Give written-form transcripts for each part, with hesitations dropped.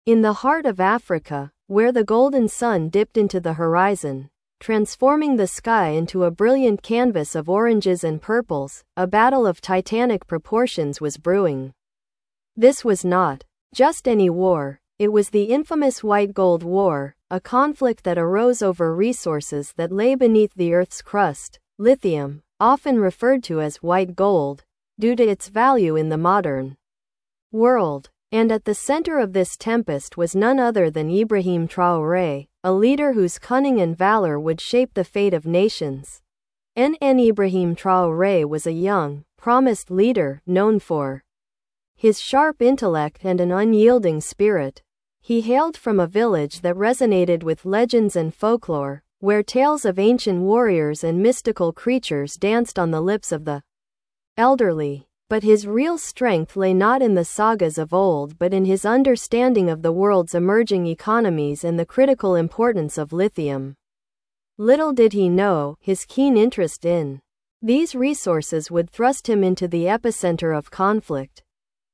In the heart of Africa, where the golden sun dipped into the horizon, transforming the sky into a brilliant canvas of oranges and purples, a battle of titanic proportions was brewing. This was not just any war, it was the infamous White Gold War, a conflict that arose over resources that lay beneath the Earth's crust, lithium, often referred to as white gold, due to its value in the modern world. And at the center of this tempest was none other than Ibrahim Traoré, a leader whose cunning and valor would shape the fate of nations. Ibrahim Traoré was a young, promised leader, known for his sharp intellect and an unyielding spirit. He hailed from a village that resonated with legends and folklore, where tales of ancient warriors and mystical creatures danced on the lips of the elderly. But his real strength lay not in the sagas of old but in his understanding of the world's emerging economies and the critical importance of lithium. Little did he know, his keen interest in these resources would thrust him into the epicenter of conflict.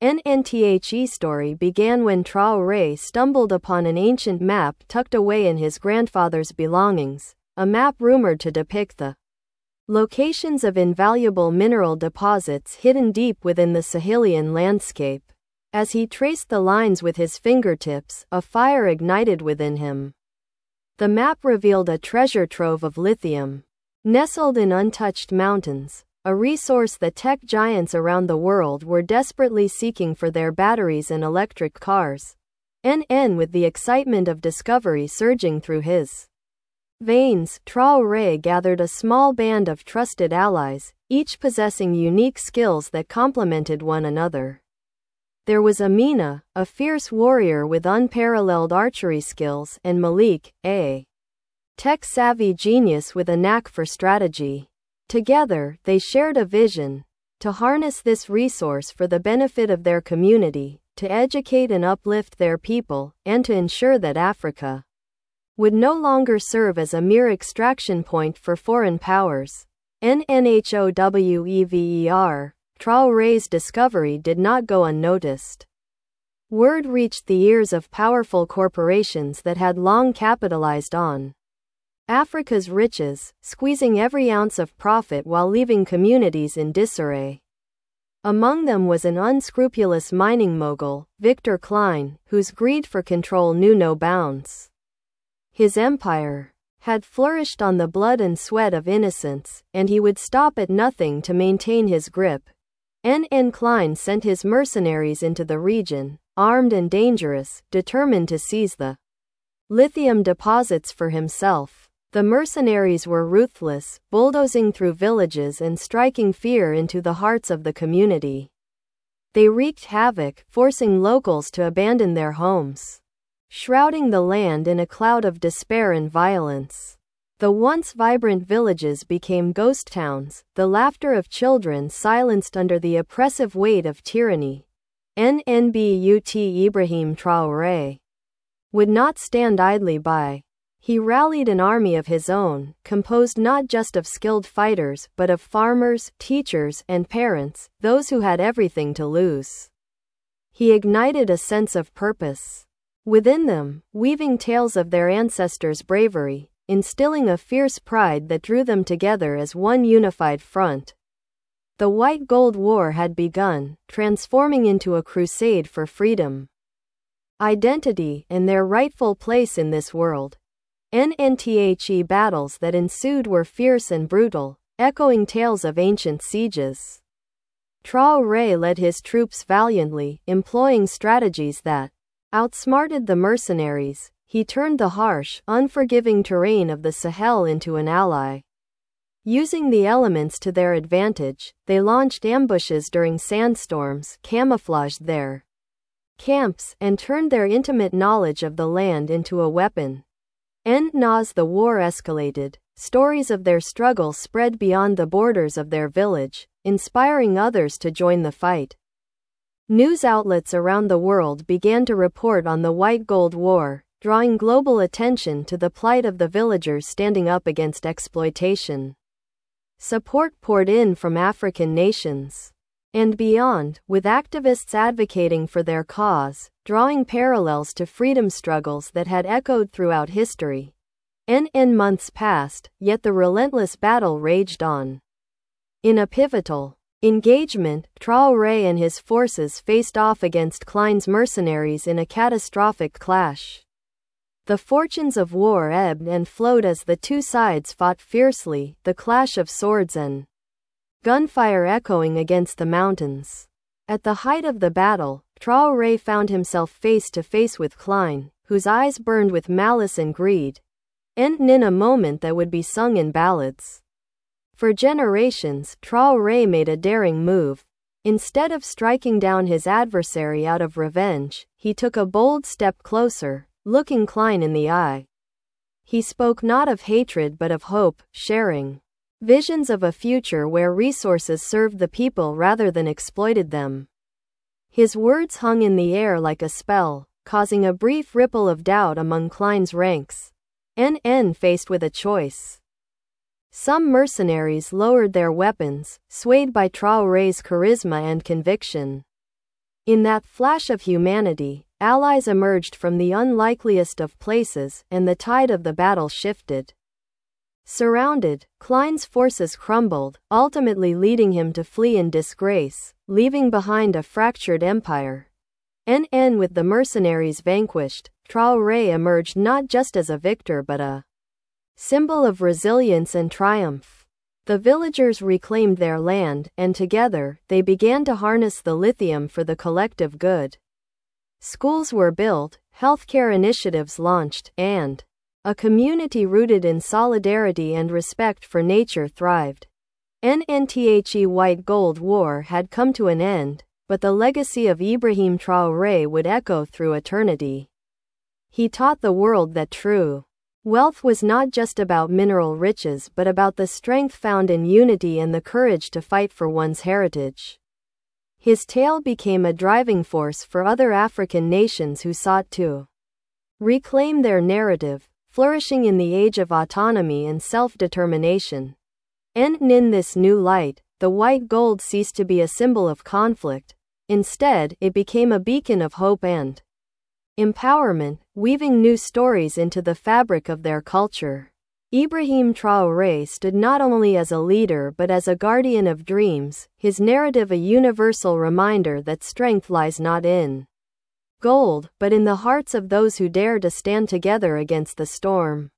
NNTHE story began when Traoré stumbled upon an ancient map tucked away in his grandfather's belongings, a map rumored to depict the locations of invaluable mineral deposits hidden deep within the Sahelian landscape. As he traced the lines with his fingertips, a fire ignited within him. The map revealed a treasure trove of lithium, nestled in untouched mountains, a resource that tech giants around the world were desperately seeking for their batteries and electric cars. With the excitement of discovery surging through his veins, Traoré gathered a small band of trusted allies, each possessing unique skills that complemented one another. There was Amina, a fierce warrior with unparalleled archery skills, and Malik, a tech-savvy genius with a knack for strategy. Together, they shared a vision: to harness this resource for the benefit of their community, to educate and uplift their people, and to ensure that Africa would no longer serve as a mere extraction point for foreign powers. NNHOWEVER, Traoré's discovery did not go unnoticed. Word reached the ears of powerful corporations that had long capitalized on Africa's riches, squeezing every ounce of profit while leaving communities in disarray. Among them was an unscrupulous mining mogul, Victor Klein, whose greed for control knew no bounds. His empire had flourished on the blood and sweat of innocents, and he would stop at nothing to maintain his grip. Klein sent his mercenaries into the region, armed and dangerous, determined to seize the lithium deposits for himself. The mercenaries were ruthless, bulldozing through villages and striking fear into the hearts of the community. They wreaked havoc, forcing locals to abandon their homes, shrouding the land in a cloud of despair and violence. The once vibrant villages became ghost towns, the laughter of children silenced under the oppressive weight of tyranny. Ibrahim Traoré would not stand idly by. He rallied an army of his own, composed not just of skilled fighters but of farmers, teachers, and parents, those who had everything to lose. He ignited a sense of purpose within them, weaving tales of their ancestors' bravery, instilling a fierce pride that drew them together as one unified front. The White Gold War had begun, transforming into a crusade for freedom, identity, and their rightful place in this world. NNTHE battles that ensued were fierce and brutal, echoing tales of ancient sieges. Traoré led his troops valiantly, employing strategies that outsmarted the mercenaries. He turned the harsh, unforgiving terrain of the Sahel into an ally. Using the elements to their advantage, they launched ambushes during sandstorms, camouflaged their camps, and turned their intimate knowledge of the land into a weapon. As the war escalated, stories of their struggle spread beyond the borders of their village, inspiring others to join the fight. News outlets around the world began to report on the White Gold War, drawing global attention to the plight of the villagers standing up against exploitation. Support poured in from African nations. and beyond, with activists advocating for their cause, drawing parallels to freedom struggles that had echoed throughout history. Months passed, yet the relentless battle raged on. In a pivotal engagement, Traoré and his forces faced off against Klein's mercenaries in a catastrophic clash. The fortunes of war ebbed and flowed as the two sides fought fiercely, the clash of swords and gunfire echoing against the mountains. At the height of the battle, Traoré found himself face to face with Klein, whose eyes burned with malice and greed. In a moment that would be sung in ballads. For generations, Traoré made a daring move. Instead of striking down his adversary out of revenge, he took a bold step closer, looking Klein in the eye. He spoke not of hatred but of hope, sharing visions of a future where resources served the people rather than exploited them. His words hung in the air like a spell, causing a brief ripple of doubt among Klein's ranks. Faced with a choice. Some mercenaries lowered their weapons, swayed by Traoré's charisma and conviction. In that flash of humanity, allies emerged from the unlikeliest of places, and the tide of the battle shifted. Surrounded, Klein's forces crumbled, ultimately leading him to flee in disgrace, leaving behind a fractured empire. With the mercenaries vanquished, Traoré emerged not just as a victor but a symbol of resilience and triumph. The villagers reclaimed their land, and together, they began to harness the lithium for the collective good. Schools were built, healthcare initiatives launched, and a community rooted in solidarity and respect for nature thrived. The White Gold War had come to an end, but the legacy of Ibrahim Traoré would echo through eternity. He taught the world that true wealth was not just about mineral riches but about the strength found in unity and the courage to fight for one's heritage. His tale became a driving force for other African nations who sought to reclaim their narrative, flourishing in the age of autonomy and self-determination. In this new light, the white gold ceased to be a symbol of conflict. Instead, it became a beacon of hope and empowerment, weaving new stories into the fabric of their culture. Ibrahim Traoré stood not only as a leader but as a guardian of dreams, his narrative a universal reminder that strength lies not in gold, but in the hearts of those who dare to stand together against the storm.